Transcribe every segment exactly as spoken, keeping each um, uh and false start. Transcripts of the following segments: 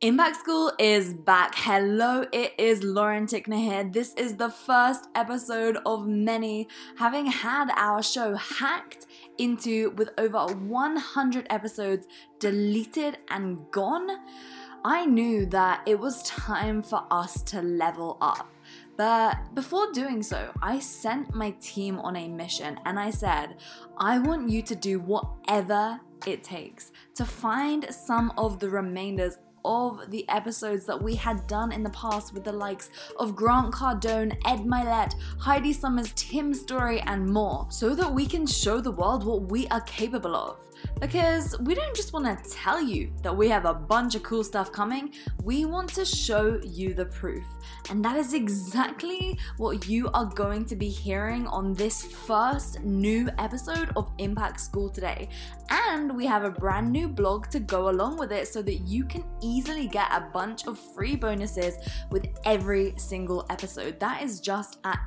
Impact School is back. Hello, it is Lauren Tickner here. This is the first episode of many, having had our show hacked into with over one hundred episodes deleted and gone. I knew that it was time for us to level up. But before doing so, I sent my team on a mission and I said, I want you to do whatever it takes to find some of the remainders of the episodes that we had done in the past with the likes of Grant Cardone, Ed Milet, Heidi Summers, Tim Story, and more, so that we can show the world what we are capable of. Because we don't just want to tell you that we have a bunch of cool stuff coming, we want to show you the proof. And that is exactly what you are going to be hearing on this first new episode of Impact School today. And we have a brand new blog to go along with it so that you can easily get a bunch of free bonuses with every single episode. That is just at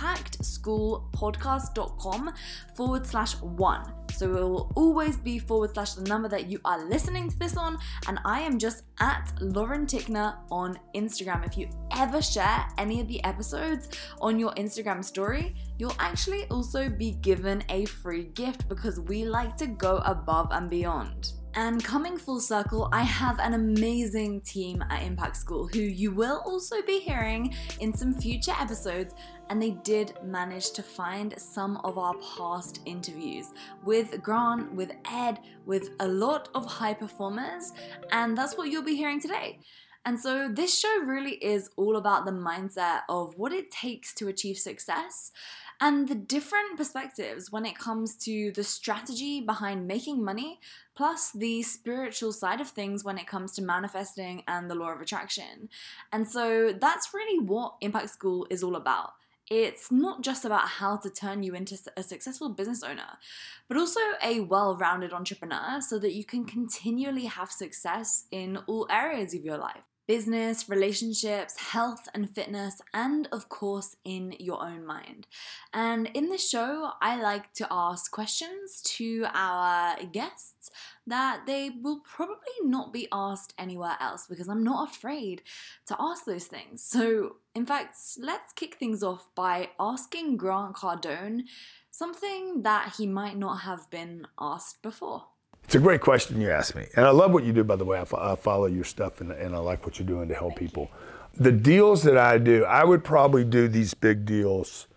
impactschoolpodcast.com forward slash one. So it will always be forward slash the number that you are listening to this on. And I am just at Lauren Tickner on Instagram. If you ever share any of the episodes on your Instagram story, you'll actually also be given a free gift because we like to go above and beyond. And coming full circle, I have an amazing team at Impact School who you will also be hearing in some future episodes, and they did manage to find some of our past interviews with Grant, with Ed, with a lot of high performers, and that's what you'll be hearing today. And so this show really is all about the mindset of what it takes to achieve success and the different perspectives when it comes to the strategy behind making money, plus the spiritual side of things when it comes to manifesting and the law of attraction. And so that's really what Impact School is all about. It's not just about how to turn you into a successful business owner, but also a well-rounded entrepreneur so that you can continually have success in all areas of your life. Business, relationships, health and fitness, and of course in your own mind. And in this show, I like to ask questions to our guests that they will probably not be asked anywhere else because I'm not afraid to ask those things. So in fact, let's kick things off by asking Grant Cardone something that he might not have been asked before. It's a great question you asked me. And I love what you do, by the way. I, fo- I follow your stuff and, and I like what you're doing to help Thank people. You. The deals that I do, I would probably do these big deals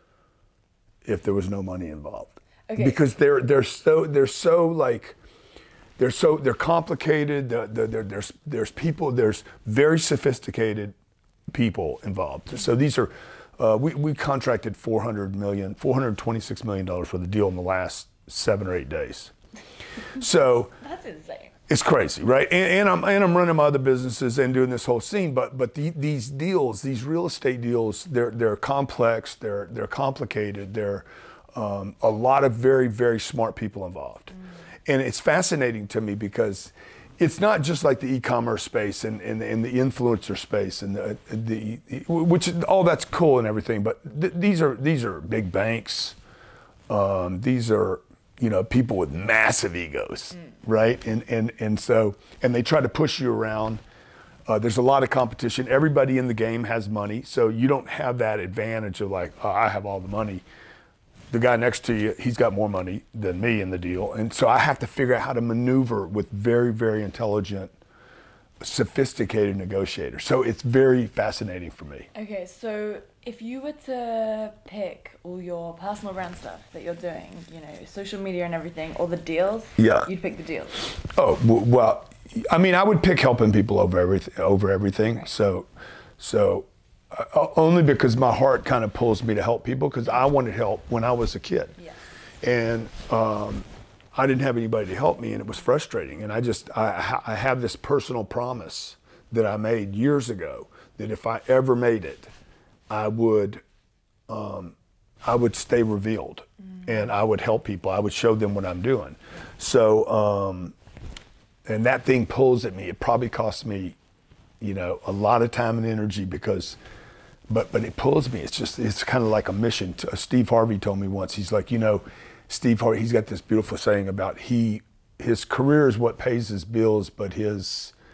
if there was no money involved. Okay. Because they're they're so they're so like they're so they're complicated. They're, they're, there's there's people there's very sophisticated people involved. So these are uh, we we contracted four hundred million, four hundred twenty-six million dollars for the deal in the last seven or eight days. So that's insane. It's crazy, right? And, and I'm and I'm running my other businesses and doing this whole scene, but but the, these deals, these real estate deals, they're they're complex, they're they're complicated, they're um, a lot of very very smart people involved, mm. and it's fascinating to me because it's not just like the e-commerce space and and, and the influencer space and the, the which all that's cool and everything, but th- these are these are big banks, um, these are. You know, people with massive egos, mm. right? And and and so, and they try to push you around. Uh, there's a lot of competition. Everybody in the game has money, so you don't have that advantage of like, oh, I have all the money. The guy next to you, he's got more money than me in the deal. And so I have to figure out how to maneuver with very, very intelligent, sophisticated negotiators. So it's very fascinating for me. Okay, so if you were to pick all your personal brand stuff that you're doing, you know, social media and everything, or the deals, yeah. you'd pick the deals. Oh, well, I mean, I would pick helping people over everything, over everything. Right. So, so uh, only because my heart kind of pulls me to help people because I wanted help when I was a kid. Yeah. And um, I didn't have anybody to help me and it was frustrating. And I just, I, I have this personal promise that I made years ago that if I ever made it, I would, um, I would stay revealed, mm. and I would help people. I would show them what I'm doing. So, um, and that thing pulls at me. It probably costs me, you know, a lot of time and energy because, but but it pulls me. It's just, it's kind of like a mission. To, uh, Steve Harvey told me once. He's like, you know, Steve Harvey. He's got this beautiful saying about he, his career is what pays his bills, but his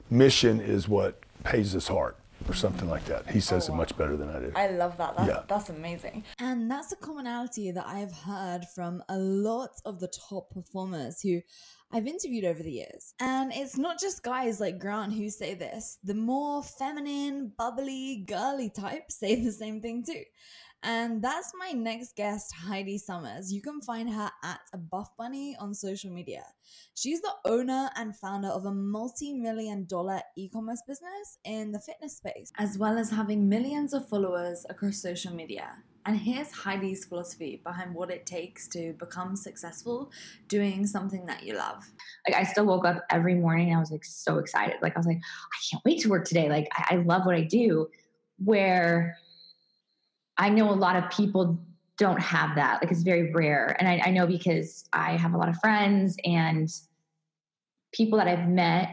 mission is what pays his heart, or something like that. He says oh, wow. it much better than I do. I love that. That's, yeah. that's amazing. And that's a commonality that I've heard from a lot of the top performers who I've interviewed over the years. And it's not just guys like Grant who say this. The more feminine, bubbly, girly types say the same thing too. And that's my next guest, Heidi Somers. You can find her at Buff Bunny on social media. She's the owner and founder of a multi-million dollar e-commerce business in the fitness space, as well as having millions of followers across social media. And here's Heidi's philosophy behind what it takes to become successful doing something that you love. Like, I still woke up every morning and I was like so excited. Like, I was like, I can't wait to work today. Like, I, I love what I do. Where I know a lot of people don't have that. Like, it's very rare. And I, I know because I have a lot of friends and people that I've met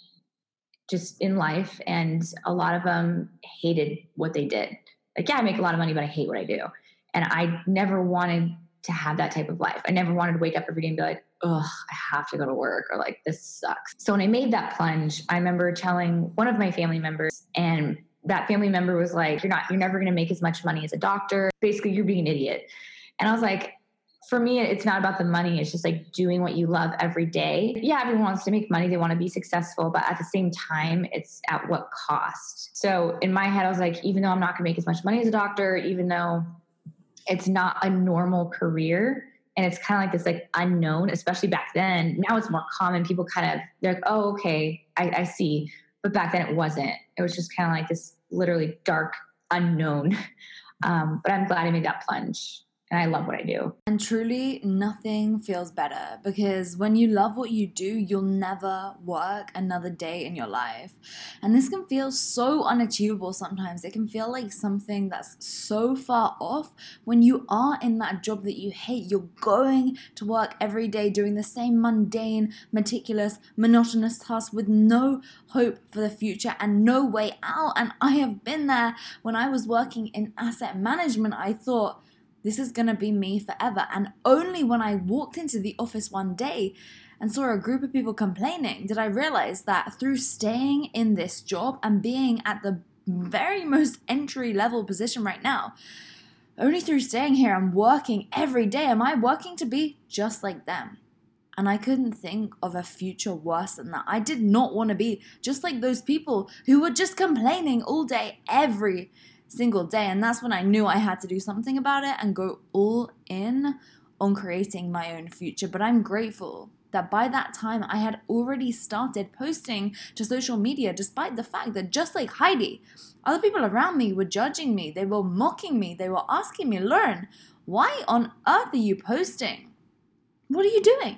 just in life, and a lot of them hated what they did. Like, yeah, I make a lot of money, but I hate what I do. And I never wanted to have that type of life. I never wanted to wake up every day and be like, ugh, I have to go to work, or like, this sucks. So when I made that plunge, I remember telling one of my family members, and that family member was like, you're not, you're never going to make as much money as a doctor. Basically, you're being an idiot. And I was like, for me, it's not about the money. It's just like doing what you love every day. Yeah, everyone wants to make money. They want to be successful. But at the same time, it's at what cost? So in my head, I was like, even though I'm not going to make as much money as a doctor, even though it's not a normal career, and it's kind of like this like unknown, especially back then. Now it's more common. People kind of, they're like, oh, okay, I, I see. But back then it wasn't. It was just kind of like this literally dark unknown. Um, but I'm glad I made that plunge. And I love what I do. And truly, nothing feels better, because when you love what you do, you'll never work another day in your life. And this can feel so unachievable sometimes. It can feel like something that's so far off when you are in that job that you hate. You're going to work every day doing the same mundane, meticulous, monotonous tasks with no hope for the future and no way out. And I have been there. When I was working in asset management, I thought, this is going to be me forever. And only when I walked into the office one day and saw a group of people complaining did I realize that through staying in this job and being at the very most entry level position right now, only through staying here and working every day am I working to be just like them. And I couldn't think of a future worse than that. I did not want to be just like those people who were just complaining all day, every single day. And that's when I knew I had to do something about it and go all in on creating my own future. But I'm grateful that by that time I had already started posting to social media, despite the fact that, just like Heidi, other people around me were judging me. They were mocking me. They were asking me, Lauren, why on earth are you posting? What are you doing?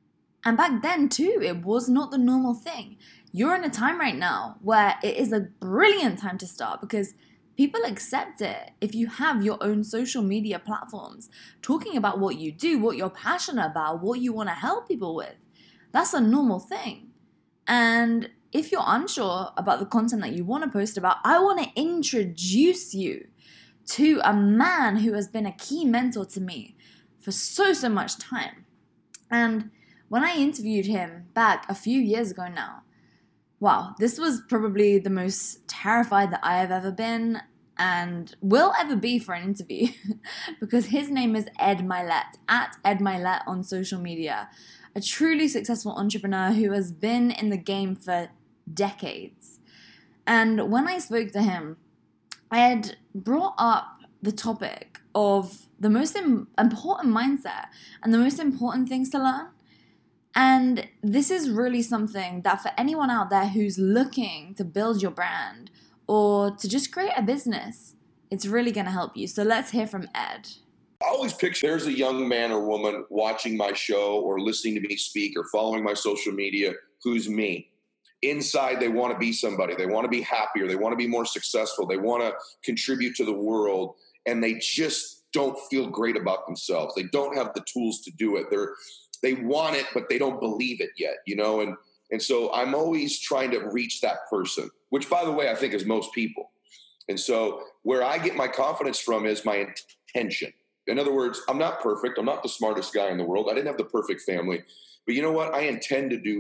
And back then too, it was not the normal thing. You're in a time right now where it is a brilliant time to start, because people accept it if you have your own social media platforms, talking about what you do, what you're passionate about, what you want to help people with. That's a normal thing. And if you're unsure about the content that you want to post about, I want to introduce you to a man who has been a key mentor to me for so, so much time. And when I interviewed him back a few years ago now, wow, this was probably the most terrified that I have ever been and will ever be for an interview because his name is Ed Mylett, at Ed Mylett on social media, a truly successful entrepreneur who has been in the game for decades. And when I spoke to him, I had brought up the topic of the most im- important mindset and the most important things to learn. And this is really something that for anyone out there who's looking to build your brand or to just create a business, it's really going to help you. So let's hear from Ed. I always picture there's a young man or woman watching my show or listening to me speak or following my social media who's me. Inside, they want to be somebody. They want to be happier. They want to be more successful. They want to contribute to the world, and they just don't feel great about themselves. They don't have the tools to do it. They're They want it, but they don't believe it yet, you know? And and so I'm always trying to reach that person, which, by the way, I think is most people. And so where I get my confidence from is my intention. In other words, I'm not perfect. I'm not the smartest guy in the world. I didn't have the perfect family. But you know what? I intend to do well.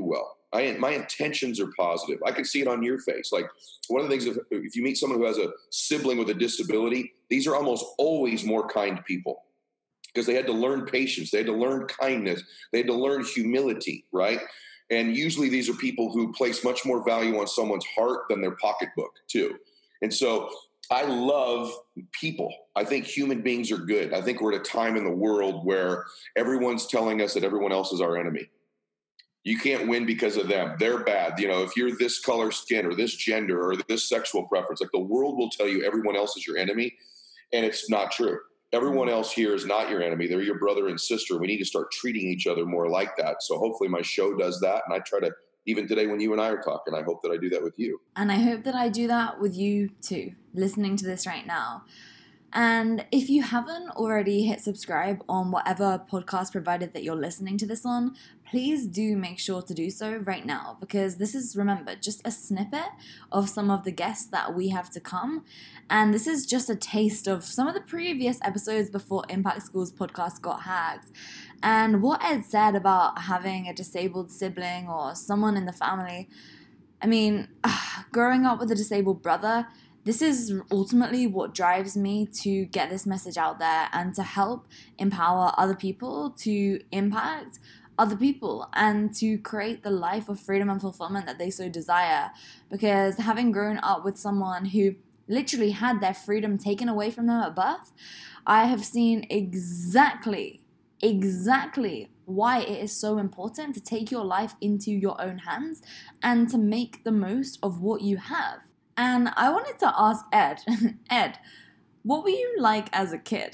I, my intentions are positive. I can see it on your face. Like one of the things, if, if you meet someone who has a sibling with a disability, these are almost always more kind people because they had to learn patience. They had to learn kindness. They had to learn humility, right? And usually these are people who place much more value on someone's heart than their pocketbook too. And so I love people. I think human beings are good. I think we're at a time in the world where everyone's telling us that everyone else is our enemy. You can't win because of them. They're bad. You know, if you're this color skin or this gender or this sexual preference, like the world will tell you everyone else is your enemy. And it's not true. Everyone else here is not your enemy. They're your brother and sister. We need to start treating each other more like that. So hopefully my show does that. And I try to, even today when you and I are talking, I hope that I do that with you. And I hope that I do that with you too, listening to this right now. And if you haven't already hit subscribe on whatever podcast provider that you're listening to this on, please do make sure to do so right now, because this is, remember, just a snippet of some of the guests that we have to come. And this is just a taste of some of the previous episodes before Impact Schools podcast got hacked. And what Ed said about having a disabled sibling or someone in the family, I mean, growing up with a disabled brother, this is ultimately what drives me to get this message out there and to help empower other people to impact other people and to create the life of freedom and fulfillment that they so desire. Because having grown up with someone who literally had their freedom taken away from them at birth, I have seen exactly, exactly why it is so important to take your life into your own hands and to make the most of what you have. And I wanted to ask Ed, Ed, what were you like as a kid?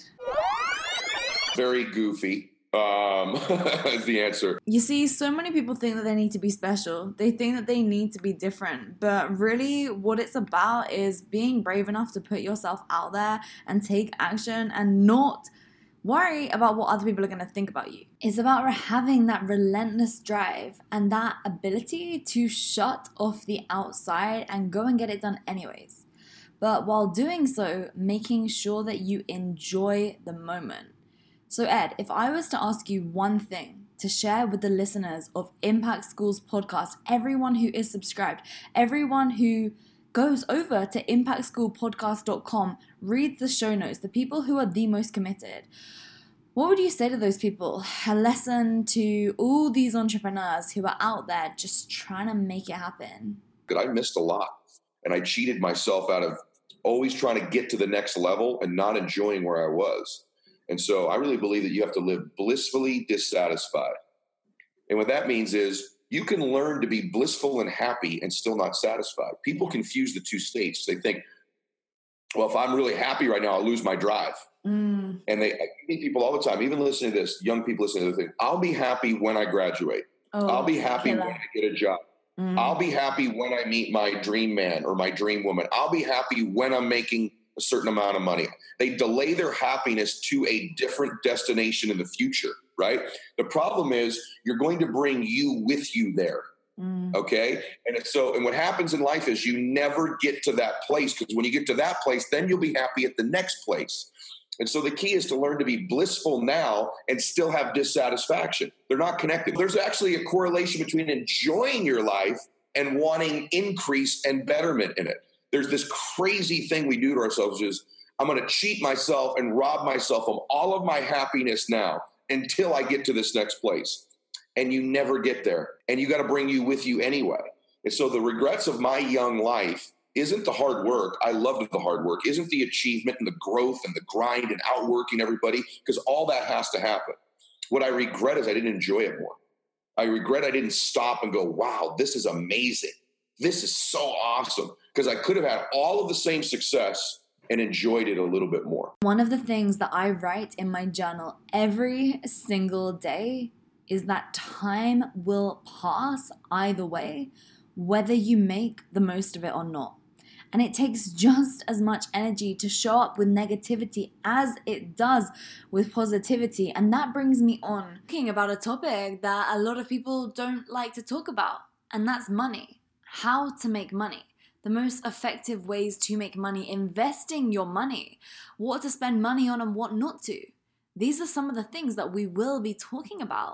Very goofy. Um, is the answer. You see, so many people think that they need to be special. They think that they need to be different. But really, what it's about is being brave enough to put yourself out there and take action and not worry about what other people are going to think about you. It's about having that relentless drive and that ability to shut off the outside and go and get it done anyways. But while doing so, making sure that you enjoy the moment. So Ed, if I was to ask you one thing to share with the listeners of Impact Schools podcast, everyone who is subscribed, everyone who goes over to impact school podcast dot com, reads the show notes, the people who are the most committed, what would you say to those people? A lesson to all these entrepreneurs who are out there just trying to make it happen. I missed a lot, and I cheated myself out of always trying to get to the next level and not enjoying where I was. And so I really believe that you have to live blissfully dissatisfied. And what that means is you can learn to be blissful and happy and still not satisfied. People confuse the two states. They think, well, if I'm really happy right now, I'll lose my drive. Mm. And they I meet people all the time, even listening to this, young people listening to the thing, I'll be happy when I graduate. Oh, I'll be happy killer. when I get a job. Mm. I'll be happy when I meet my dream man or my dream woman. I'll be happy when I'm making a certain amount of money. They delay their happiness to a different destination in the future, right? The problem is you're going to bring you with you there. Mm. Okay. And it's so, and what happens in life is you never get to that place, because when you get to that place, then you'll be happy at the next place. And so the key is to learn to be blissful now and still have dissatisfaction. They're not connected. There's actually a correlation between enjoying your life and wanting increase and betterment in it. There's this crazy thing we do to ourselves is I'm going to cheat myself and rob myself of all of my happiness now until I get to this next place. And you never get there. And you got to bring you with you anyway. And so the regrets of my young life isn't the hard work. I loved the hard work. Isn't the achievement and the growth and the grind and outworking everybody, because all that has to happen. What I regret is I didn't enjoy it more. I regret I didn't stop and go, wow, this is amazing. This is so awesome. Because I could have had all of the same success and enjoyed it a little bit more. One of the things that I write in my journal every single day is that time will pass either way, whether you make the most of it or not. And it takes just as much energy to show up with negativity as it does with positivity. And that brings me on talking about a topic that a lot of people don't like to talk about, and that's money. How to make money. The most effective ways to make money, investing your money, what to spend money on and what not to. These are some of the things that we will be talking about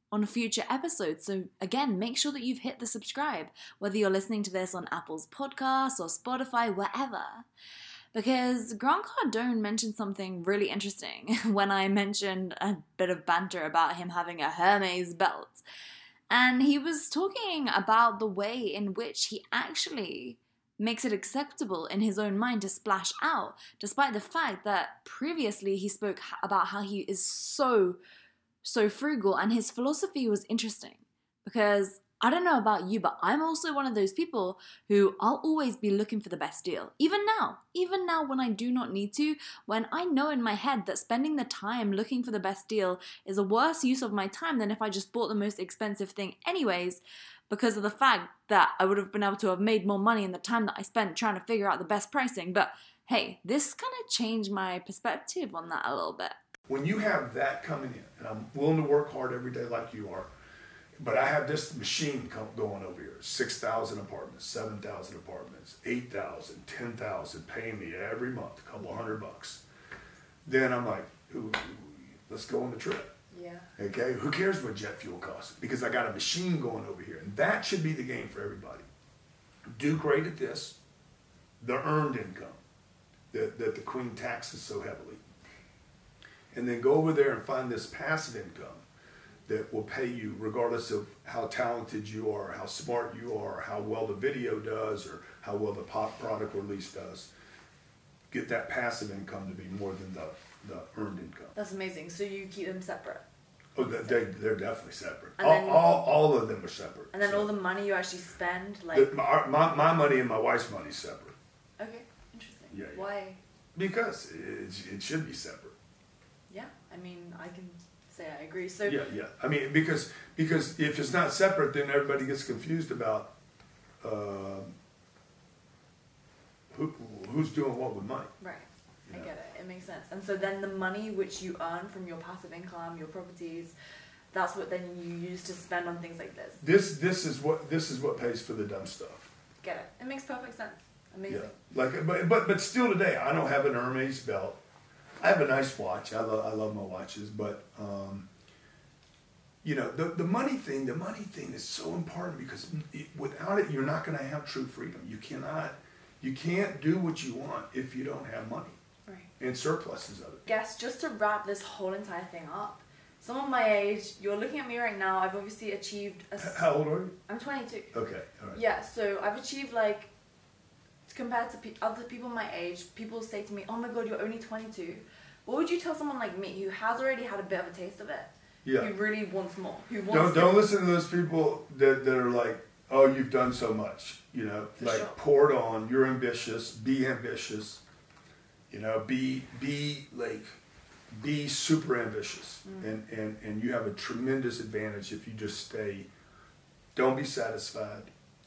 on future episodes. So again, make sure that you've hit the subscribe, whether you're listening to this on Apple's podcasts or Spotify, wherever. Because Grant Cardone mentioned something really interesting when I mentioned a bit of banter about him having a Hermes belt. And he was talking about the way in which he actually makes it acceptable in his own mind to splash out, despite the fact that previously he spoke about how he is so, so frugal, and his philosophy was interesting. Because I don't know about you, but I'm also one of those people who I'll always be looking for the best deal. Even now, even now when I do not need to, when I know in my head that spending the time looking for the best deal is a worse use of my time than if I just bought the most expensive thing anyways, because of the fact that I would have been able to have made more money in the time that I spent trying to figure out the best pricing. But hey, this kind of changed my perspective on that a little bit. When you have that coming in, and I'm willing to work hard every day like you are, but I have this machine come, going over here, six thousand apartments, seven thousand apartments, eight thousand, ten thousand, paying me every month, a couple hundred bucks. Then I'm like, ooh, let's go on the trip. Yeah. Okay, who cares what jet fuel costs? Because I got a machine going over here. And that should be the game for everybody. Do great at this, the earned income that, that the Queen taxes so heavily. And then go over there and find this passive income that will pay you regardless of how talented you are, how smart you are, how well the video does, or how well the pop product release does. Get that passive income to be more than the, the earned income. That's amazing. So you keep them separate? Oh, they, they're definitely separate. And All, then, all, all of them are separate. And then so. all the money you actually spend, like... The, my, my, my money and my wife's money is separate. Okay, interesting. Yeah, yeah. Why? Because it, it should be separate. Yeah, I mean, I can say I agree. So Yeah, yeah. I mean, because because if it's not separate, then everybody gets confused about uh, who who's doing what with money. Right. I Yeah. get it. It makes sense. And so then the money which you earn from your passive income, your properties, that's what then you use to spend on things like this. This this is what this is what pays for the dumb stuff. Get it. It makes perfect sense. Amazing. Yeah. Like, but but but still today, I don't have an Hermes belt. I have a nice watch. I love I love my watches, but um, you know, the the money thing. The money thing is so important because it, without it, you're not going to have true freedom. You cannot. You can't do what you want if you don't have money. Right. And surpluses of it. Guess, just to wrap this whole entire thing up, someone my age, you're looking at me right now, I've obviously achieved a... How old are you? I'm twenty-two. Okay, all right. Yeah, so I've achieved, like, compared to pe- other people my age, people say to me, oh my god, you're only twenty-two. What would you tell someone like me who has already had a bit of a taste of it? Yeah. Who really wants more? Who wants Don't to... don't listen to those people that, that are like, oh, you've done so much. You know, For like sure. pour it on. You're ambitious. Be ambitious. You know, be be like, be super ambitious, Mm. and, and and you have a tremendous advantage if you just stay. Don't be satisfied.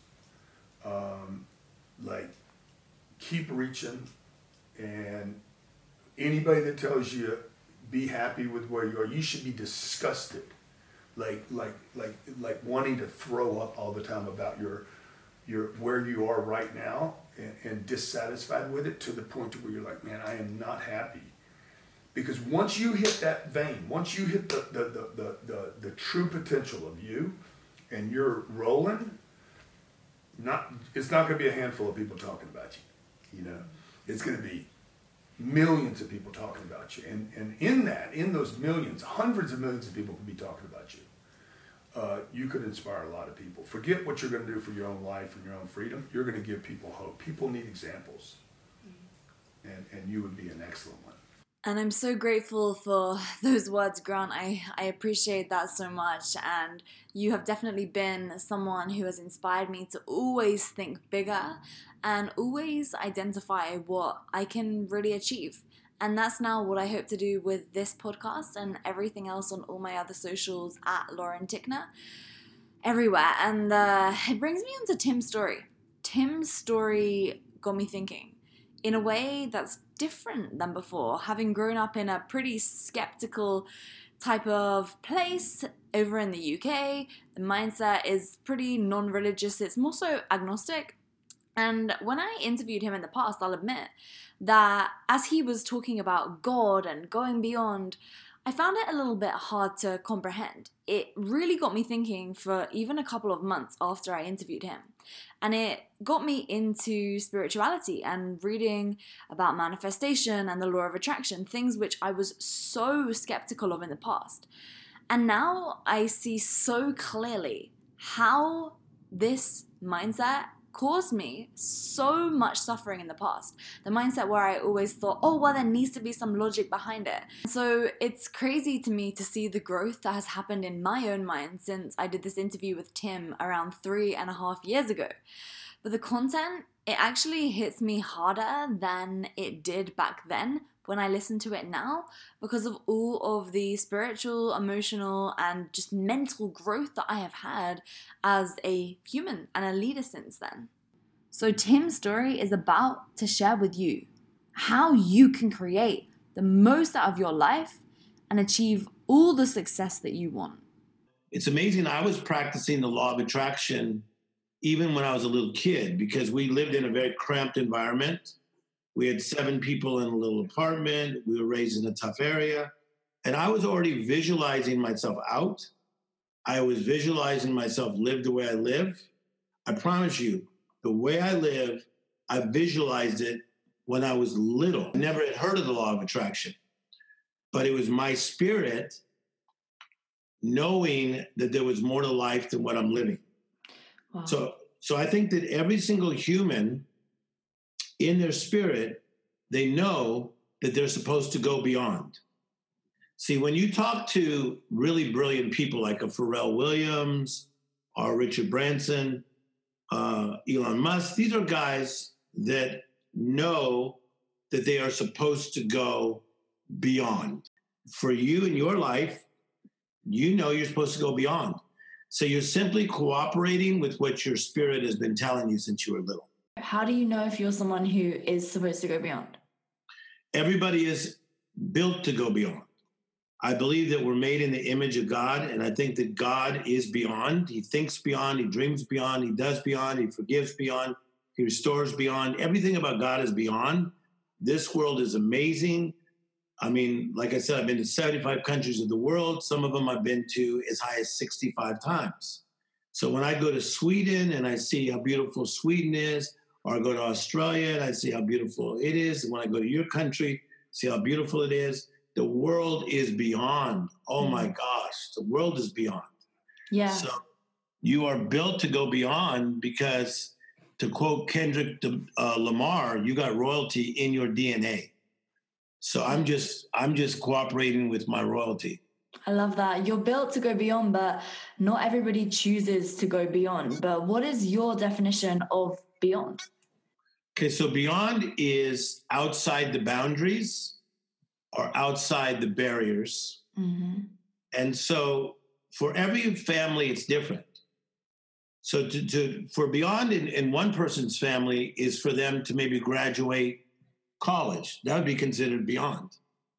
Um, like, keep reaching, and anybody that tells you be happy with where you are, you should be disgusted, like like like like wanting to throw up all the time about your your where you are right now, and, and dissatisfied with it to the point to where you're like, man, I am not happy. Because once you hit that vein, once you hit the the the the, the, the true potential of you, and you're rolling, not it's not going to be a handful of people talking about you. You know, it's going to be millions of people talking about you, and and in that, in those millions, hundreds of millions of people can be talking about you. Uh, you could inspire a lot of people. Forget what you're going to do for your own life and your own freedom. You're going to give people hope. People need examples, and and you would be an excellent one. And I'm so grateful for those words, Grant. I, I appreciate that so much. And you have definitely been someone who has inspired me to always think bigger and always identify what I can really achieve. And that's now what I hope to do with this podcast and everything else on all my other socials at Lauren Tickner, everywhere. And uh, it brings me on to Tim's story. Tim's story got me thinking in a way that's different than before. Having grown up in a pretty skeptical type of place over in the U K, the mindset is pretty non-religious. It's more so agnostic. And when I interviewed him in the past, I'll admit that as he was talking about God and going beyond, I found it a little bit hard to comprehend. It really got me thinking for even a couple of months after I interviewed him. And it got me into spirituality and reading about manifestation and the law of attraction, things which I was so skeptical of in the past. And now I see so clearly how this mindset caused me so much suffering in the past. The mindset where I always thought, oh, well, there needs to be some logic behind it. So it's crazy to me to see the growth that has happened in my own mind since I did this interview with Tim around three and a half years ago. But the content, it actually hits me harder than it did back then when I listen to it now, because of all of the spiritual, emotional, and just mental growth that I have had as a human and a leader since then. So Tim's story is about to share with you how you can create the most out of your life and achieve all the success that you want. It's amazing. I was practicing the law of attraction even when I was a little kid, because we lived in a very cramped environment. We had seven people in a little apartment. We were raised in a tough area. And I was already visualizing myself out. I was visualizing myself live the way I live. I promise you, the way I live, I visualized it when I was little. I never had heard of the law of attraction. But it was my spirit knowing that there was more to life than what I'm living. Wow. So, so I think that every single human, in their spirit, they know that they're supposed to go beyond. See, when you talk to really brilliant people like a Pharrell Williams or Richard Branson, uh, Elon Musk, these are guys that know that they are supposed to go beyond. For you in your life, you know you're supposed to go beyond. So you're simply cooperating with what your spirit has been telling you since you were little. How do you know if you're someone who is supposed to go beyond? Everybody is built to go beyond. I believe that we're made in the image of God, and I think that God is beyond. He thinks beyond, he dreams beyond, he does beyond, he forgives beyond, he restores beyond. Everything about God is beyond. This world is amazing. I mean, like I said, I've been to seventy-five countries of the world. Some of them I've been to as high as sixty-five times. So when I go to Sweden and I see how beautiful Sweden is, or I go to Australia and I see how beautiful it is. And when I go to your country, see how beautiful it is. The world is beyond. Oh my gosh, the world is beyond. Yeah. So you are built to go beyond because, to quote Kendrick uh, Lamar, you got royalty in your D N A. So I'm just, I'm just cooperating with my royalty. I love that. You're built to go beyond, but not everybody chooses to go beyond. But what is your definition of beyond? Okay, so beyond is outside the boundaries or outside the barriers. Mm-hmm. And so for every family, it's different. So to, to for beyond in, in one person's family is for them to maybe graduate college. That would be considered beyond.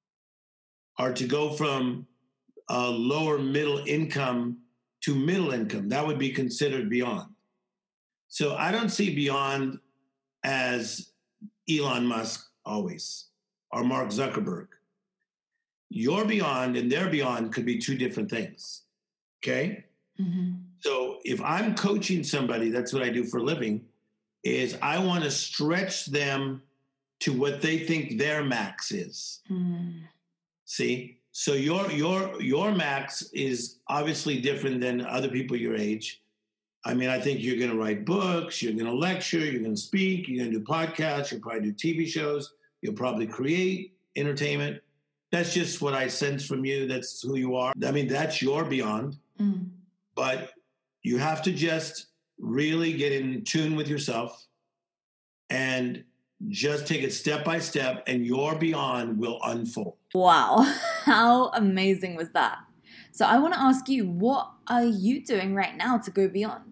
Or to go from uh, lower middle income to middle income. That would be considered beyond. So I don't see beyond as Elon Musk always, or Mark Zuckerberg. Your beyond and their beyond could be two different things, okay? Mm-hmm. So if I'm coaching somebody, that's what I do for a living, is I want to stretch them to what they think their max is. Mm. See? So your your your max is obviously different than other people your age. I mean, I think you're going to write books, you're going to lecture, you're going to speak, you're going to do podcasts, you'll probably do T V shows, you'll probably create entertainment. That's just what I sense from you. That's who you are. I mean, that's your beyond. Mm. But you have to just really get in tune with yourself and just take it step by step, and your beyond will unfold. Wow. How amazing was that? So I want to ask you, what are you doing right now to go beyond?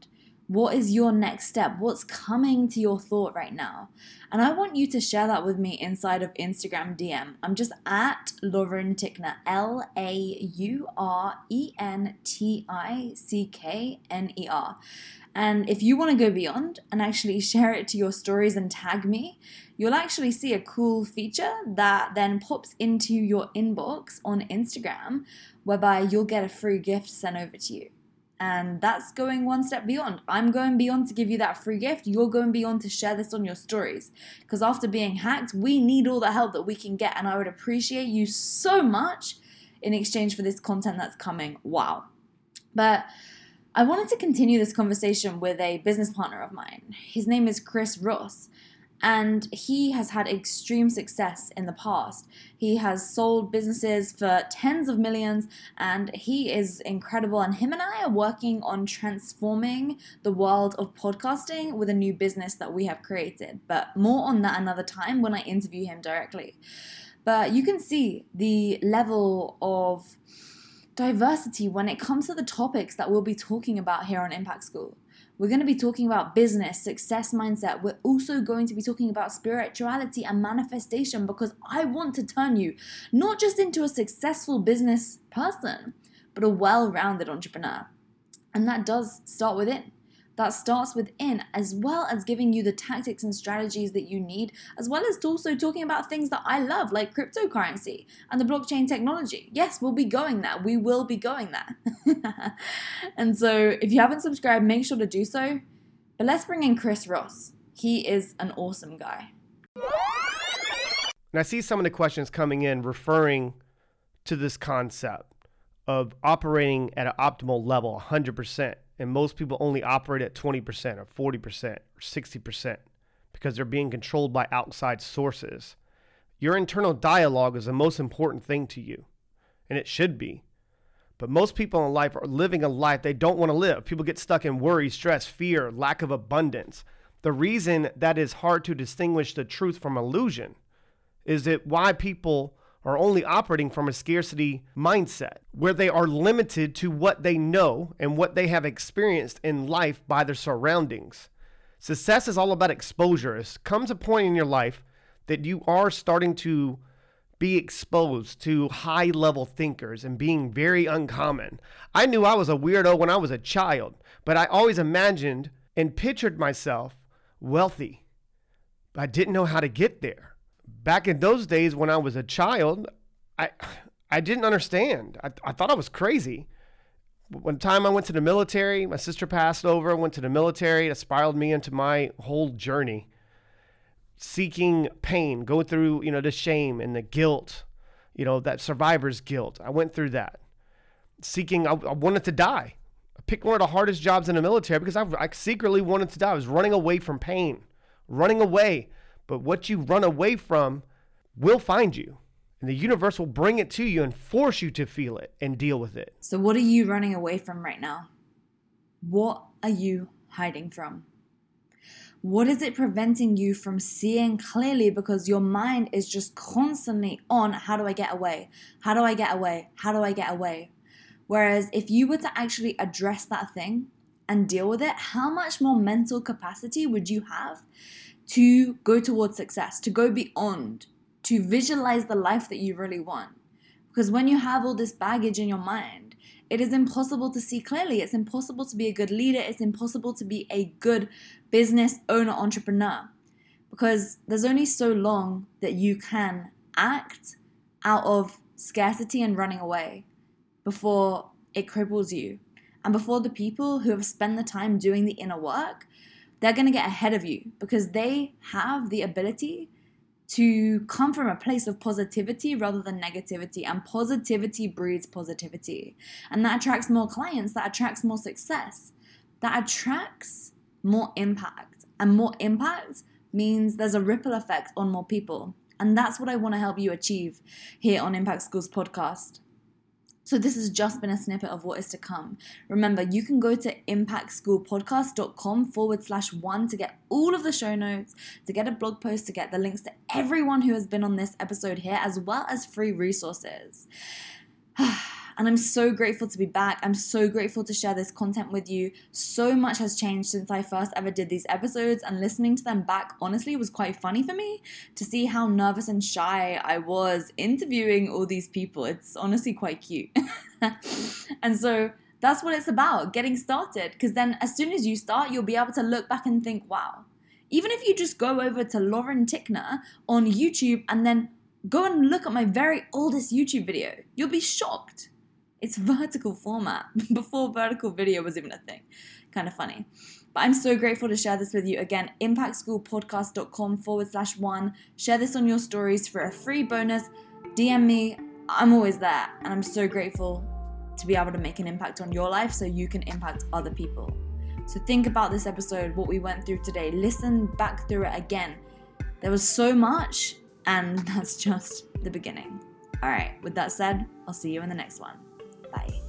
What is your next step? What's coming to your thought right now? And I want you to share that with me inside of Instagram D M. I'm just at Lauren Tickner, L A U R E N T I C K N E R. And if you want to go beyond and actually share it to your stories and tag me, you'll actually see a cool feature that then pops into your inbox on Instagram, whereby you'll get a free gift sent over to you. And that's going one step beyond. I'm going beyond to give you that free gift. You're going beyond to share this on your stories. Because after being hacked, we need all the help that we can get. And I would appreciate you so much in exchange for this content that's coming. Wow. But I wanted to continue this conversation with a business partner of mine. His name is Chris Ross. And he has had extreme success in the past. He has sold businesses for tens of millions, and he is incredible. And him and I are working on transforming the world of podcasting with a new business that we have created. But more on that another time when I interview him directly. But you can see the level of diversity when it comes to the topics that we'll be talking about here on Impact School. We're going to be talking about business, success mindset. We're also going to be talking about spirituality and manifestation, because I want to turn you not just into a successful business person, but a well-rounded entrepreneur. And that does start within. That starts within, as well as giving you the tactics and strategies that you need, as well as also talking about things that I love, like cryptocurrency and the blockchain technology. Yes, we'll be going there. We will be going there. And so if you haven't subscribed, make sure to do so. But let's bring in Chris Ross. He is an awesome guy. And I see some of the questions coming in referring to this concept of operating at an optimal level, one hundred percent. And most people only operate at twenty percent or forty percent or sixty percent because they're being controlled by outside sources. Your internal dialogue is the most important thing to you, and it should be. But most people in life are living a life they don't want to live. People get stuck in worry, stress, fear, lack of abundance. The reason that is hard to distinguish the truth from illusion is that why people are only operating from a scarcity mindset, where they are limited to what they know and what they have experienced in life by their surroundings. Success is all about exposure. It comes a point in your life that you are starting to be exposed to high-level thinkers and being very uncommon. I knew I was a weirdo when I was a child, but I always imagined and pictured myself wealthy. But I didn't know how to get there. Back in those days when I was a child, I I didn't understand. I, I thought I was crazy. One time I went to the military, my sister passed over, went to the military. That spiraled me into my whole journey. Seeking pain, going through, you know, the shame and the guilt, you know, that survivor's guilt. I went through that. Seeking, I, I wanted to die. I picked one of the hardest jobs in the military because I, I secretly wanted to die. I was running away from pain, running away. But what you run away from will find you. And the universe will bring it to you and force you to feel it and deal with it. So what are you running away from right now? What are you hiding from? What is it preventing you from seeing clearly, because your mind is just constantly on, how do I get away? How do I get away? How do I get away? Whereas if you were to actually address that thing and deal with it, how much more mental capacity would you have to go towards success, to go beyond, to visualize the life that you really want? Because when you have all this baggage in your mind, it is impossible to see clearly. It's impossible to be a good leader. It's impossible to be a good business owner, entrepreneur, because there's only so long that you can act out of scarcity and running away before it cripples you. And before the people who have spent the time doing the inner work, they're going to get ahead of you because they have the ability to come from a place of positivity rather than negativity. And positivity breeds positivity. And that attracts more clients, that attracts more success, that attracts more impact. And more impact means there's a ripple effect on more people. And that's what I want to help you achieve here on Impact School's podcast. So this has just been a snippet of what is to come. Remember, you can go to impactschoolpodcast.com forward slash one to get all of the show notes, to get a blog post, to get the links to everyone who has been on this episode here, as well as free resources. And I'm so grateful to be back. I'm so grateful to share this content with you. So much has changed since I first ever did these episodes, and listening to them back honestly was quite funny for me to see how nervous and shy I was interviewing all these people. It's honestly quite cute. And so that's what it's about, getting started. Because then as soon as you start, you'll be able to look back and think, wow. Even if you just go over to Lauren Tickner on YouTube and then go and look at my very oldest YouTube video, you'll be shocked. It's vertical format before vertical video was even a thing. Kind of funny. But I'm so grateful to share this with you. Again, impactschoolpodcast.com forward slash one. Share this on your stories for a free bonus. D M me. I'm always there. And I'm so grateful to be able to make an impact on your life so you can impact other people. So think about this episode, what we went through today. Listen back through it again. There was so much, and that's just the beginning. All right, with that said, I'll see you in the next one. Bye.